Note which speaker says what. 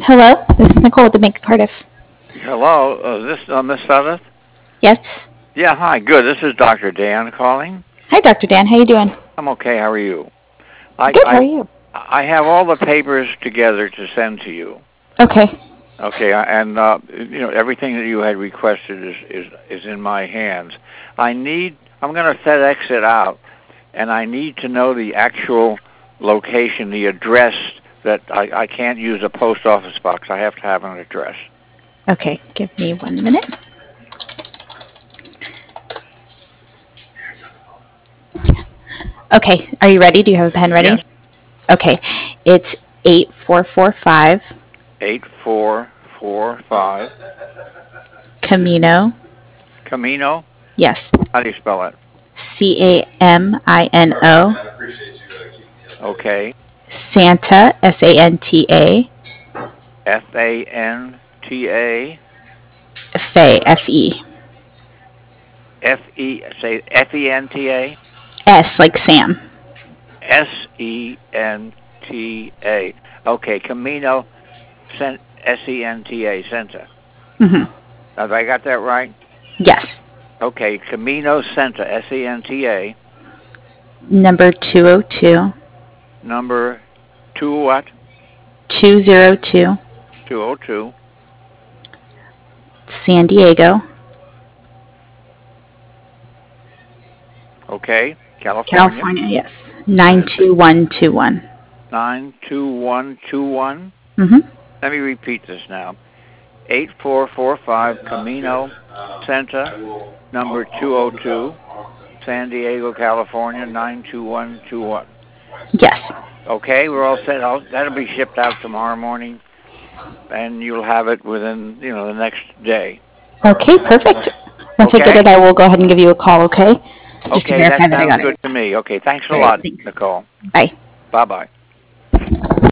Speaker 1: Hello, this is Nicole with the Bank of Cardiff.
Speaker 2: Hello, is this Miss Sutherth?
Speaker 1: Yes.
Speaker 2: Yeah, hi, good. This is Dr. Dan calling.
Speaker 1: Hi, Dr. Dan. How you doing?
Speaker 2: I'm okay. How are you? I
Speaker 1: Good. How are
Speaker 2: I
Speaker 1: you?
Speaker 2: I have all the papers together to send to you.
Speaker 1: Okay.
Speaker 2: Okay, and everything that you had requested is in my hands. I'm going to FedEx it out, and I need to know the actual location, the address. That I can't use a post office box. I have to have an address.
Speaker 1: Okay. Give me 1 minute. Okay. Are you ready? Do you have a pen ready?
Speaker 2: Yes.
Speaker 1: Okay. It's 8445
Speaker 2: 8445
Speaker 1: Camino.
Speaker 2: Camino.
Speaker 1: Yes.
Speaker 2: How do you spell it?
Speaker 1: Camino.
Speaker 2: Okay.
Speaker 1: Santa. Santa.
Speaker 2: Fanta.
Speaker 1: Fe. Fe.
Speaker 2: Say Fenta.
Speaker 1: S like Sam.
Speaker 2: Senta. Okay, Camino Senta. Senta.
Speaker 1: Mm-hmm.
Speaker 2: Have I got that right?
Speaker 1: Yes.
Speaker 2: Okay, Camino Senta. Senta.
Speaker 1: Number 202.
Speaker 2: Number two what?
Speaker 1: 202.
Speaker 2: 202.
Speaker 1: San Diego.
Speaker 2: Okay, California.
Speaker 1: California, yes. 92121.
Speaker 2: 92121.
Speaker 1: Mm-hmm.
Speaker 2: Let me repeat this now. 8445 Camino Santa, number 202, San Diego, California, 92121.
Speaker 1: Yes.
Speaker 2: Okay, we're all set. That'll be shipped out tomorrow morning, and you'll have it within, the next day.
Speaker 1: Okay, perfect. Once I get it, I will go ahead and give you a call, okay? Just to
Speaker 2: Okay,
Speaker 1: verify
Speaker 2: that
Speaker 1: that I
Speaker 2: sounds
Speaker 1: got
Speaker 2: good
Speaker 1: it.
Speaker 2: to me. Okay, thanks a
Speaker 1: All right,
Speaker 2: lot,
Speaker 1: thanks.
Speaker 2: Nicole.
Speaker 1: Bye.
Speaker 2: Bye-bye.